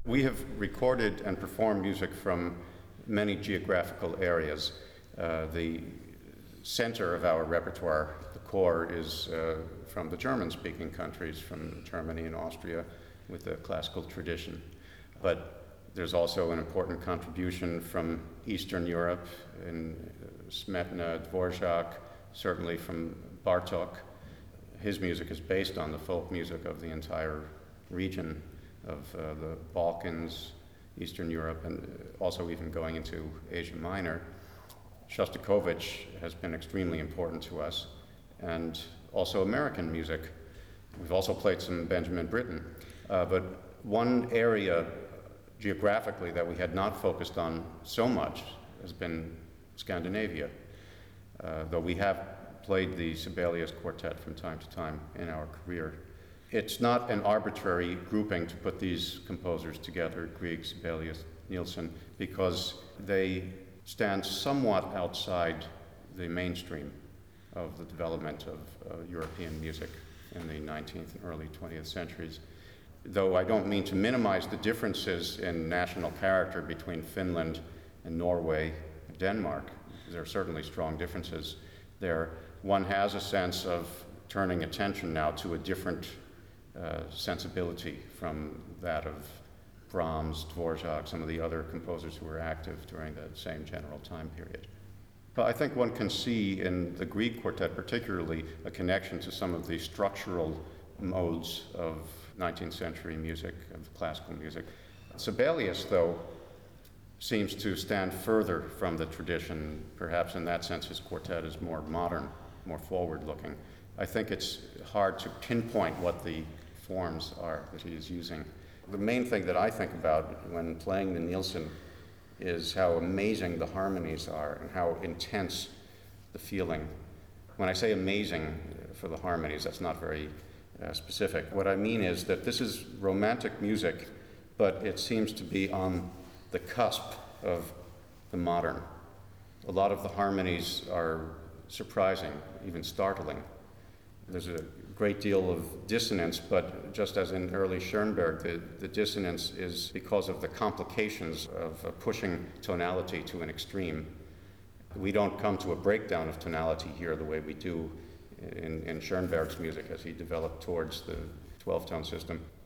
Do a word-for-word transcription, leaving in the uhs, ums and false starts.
We have recorded and performed music from many geographical areas. Uh, the center of our repertoire, the core, is uh, from the German-speaking countries, from Germany and Austria, with the classical tradition. But there's also an important contribution from Eastern Europe, in Smetana, Dvorak, certainly from Bartók. His music is based on the folk music of the entire region of uh, the Balkans, Eastern Europe, and also even going into Asia Minor. Shostakovich has been extremely important to us, and also American music. We've also played some Benjamin Britten, uh, but one area geographically that we had not focused on so much has been Scandinavia, uh, though we have played the Sibelius Quartet from time to time in our career. It's not an arbitrary grouping to put these composers together, Grieg, Sibelius, Nielsen, because they stand somewhat outside the mainstream of the development of uh, European music in the nineteenth and early twentieth centuries. Though I don't mean to minimize the differences in national character between Finland and Norway and Denmark. There are certainly strong differences there. One has a sense of turning attention now to a different uh, sensibility from that of Brahms, Dvorak, some of the other composers who were active during that same general time period. But I think one can see in the Grieg Quartet particularly a connection to some of the structural modes of nineteenth century music, of classical music. Sibelius, though, seems to stand further from the tradition. Perhaps in that sense his quartet is more modern, more forward-looking. I think it's hard to pinpoint what the forms are that he is using. The main thing that I think about when playing the Nielsen is how amazing the harmonies are and how intense the feeling. When I say amazing for the harmonies, that's not very uh, specific. What I mean is that this is romantic music, but it seems to be on the cusp of the modern. A lot of the harmonies are surprising, even startling. There's a great deal of dissonance, but just as in early Schoenberg, the, the dissonance is because of the complications of uh, pushing tonality to an extreme. We don't come to a breakdown of tonality here the way we do in, in Schoenberg's music as he developed towards the twelve-tone system.